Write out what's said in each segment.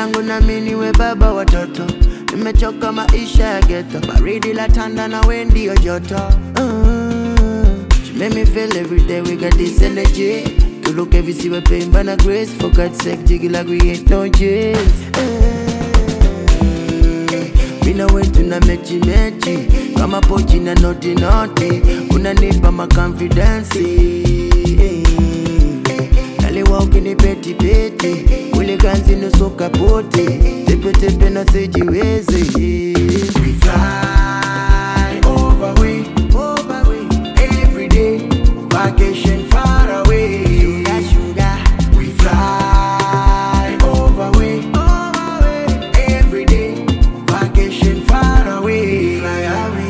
langu na mimi niwe baba watoto. Nimechoka maisha ya ghetto, baridi la tanda na wewe ndio joto. She make me feel every day we got this energy. To look every see we pain by na grace. For God's sake, jiggy like we ain't no jails. Mina wetu na mechi mechi, kama pochi na noti noti, unanipa ma confidence. Naliwa ukini peti peti, ule ganzi nusu kapoti, tepe tepe na sijiwezi. We fly over we every day, vacation far away. Sugar, sugar. We fly over we every day, vacation far away. Fly away.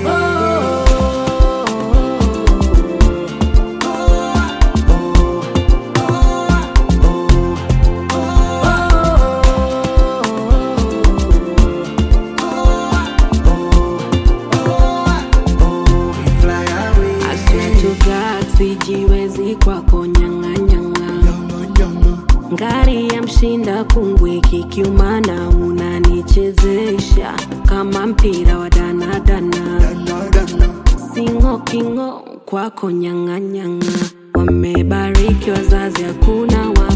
Sijiwezi kwako nyanga nyanga, ngari ya mshinda kungwi kikiumana, unanichezesha kama mpira wa dana dana. Singo kingo kwako nyanga nyanga, wamebariki wazazi hakuna wa